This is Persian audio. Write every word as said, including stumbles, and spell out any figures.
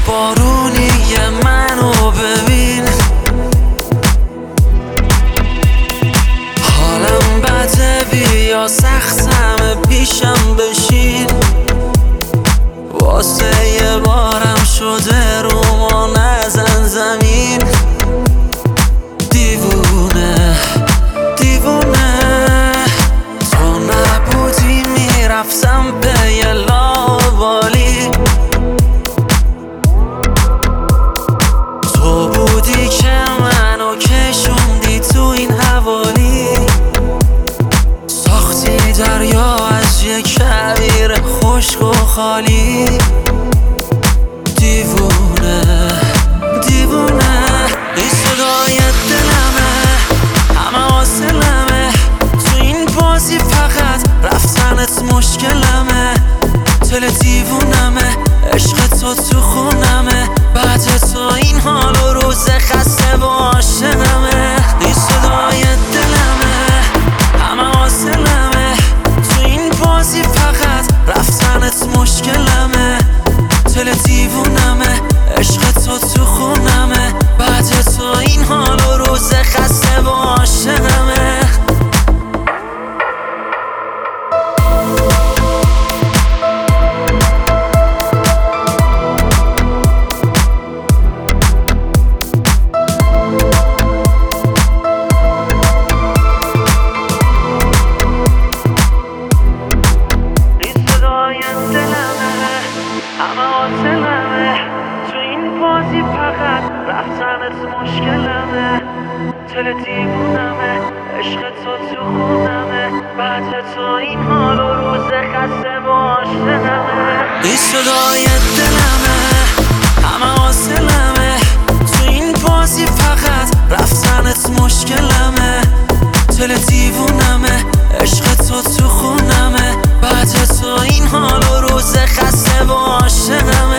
بارونی منو ببین، حالم بده بیا سختم پیشم بشین، واسه یه بارم شده رو ما نزن زمین. دیوونه دیوونه تو نبودی میرفتم به یه لاوالی، تو بودی که منو کشوندی تو این حوالی، ساختی دریا از یه کویر خشک و خالی. دیوونه دیوونه این صدای دلمه، همه حاصلمه، تو این بازی فقط رفتنت مشکلمه. دل دیوونمه، عشق تو تو خونمه، بعد تو این حال و روز خسته و عاشقمه. این صدای دلمه، همه حاصلمه، تو این بازی فقط رفتنت مشکلمه. دل دیوونمه، عشق تو تو خونمه، بعد تو این حال و روز خسته و عاشقمه. همه حاصلمه، تو این بازی فقط رفتنت مشکلمه. دل دیوونمه، عشق تو تو خونمه، بعد تو این حال و روز خسته و عاشقمه. این صدای دلمه، همه حاصلمه، تو این بازی فقط رفتنت مشکلمه. دل دیوونمه، عشق تو تو خونمه، بعد تو این حال و روز خسته و عاشقمه.